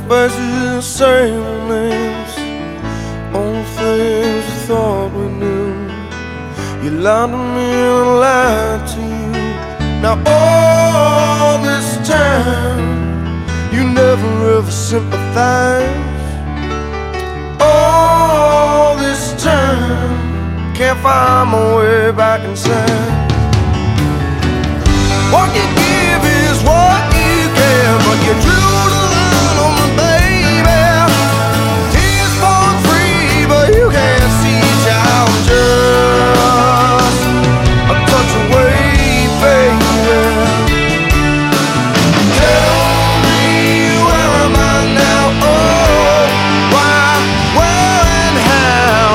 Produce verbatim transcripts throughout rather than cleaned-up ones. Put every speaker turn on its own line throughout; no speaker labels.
faces, same names, all things we thought we knew. You lied to me and I lied to you. Now all this time, you never ever sympathize. All this time, can't find my way back inside. What you give is what you get, but you drew the line on me, baby. Tears fall free, but you can't see I'm just a touch away, baby. Tell me, where am I now? Oh, why, where and how?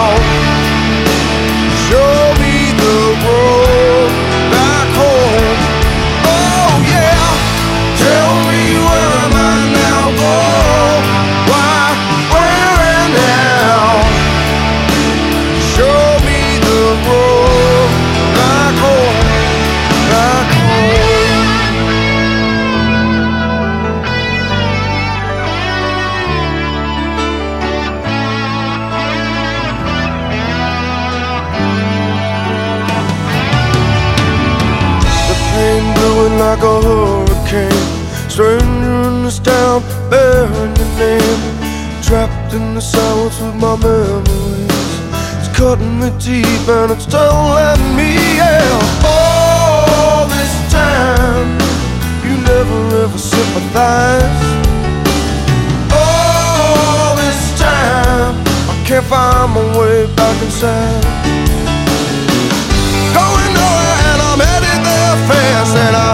Show me the road back home. Oh yeah, tell me, where am I now? Oh, why, where and how? Show me the road back home, back home. The pain brewing like a hurricane, stranger in this town, bearing your name. Trapped in the silence with my memories, it's cutting me deep and it's still letting me out. All this time, you never ever sympathize. All this time, I can't find my way back inside. Going nowhere and I'm headed there fast, and I